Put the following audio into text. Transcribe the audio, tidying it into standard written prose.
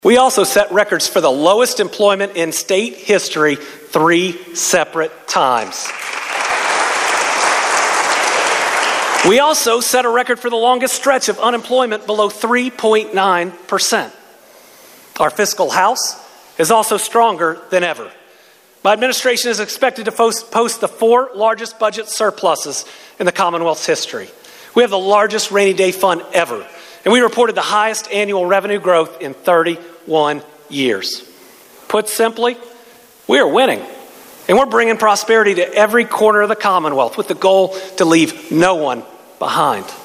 We also set records for the lowest employment in state history 3 separate times. We also set a record for the longest stretch of unemployment below 3.9%. Our fiscal house is also stronger than ever. My administration is expected to post the 4 largest budget surpluses in the Commonwealth's history. We have the largest rainy day fund ever, and we reported the highest annual revenue growth in 31 years. Put simply, we are winning, and we're bringing prosperity to every corner of the Commonwealth with the goal to leave no one behind.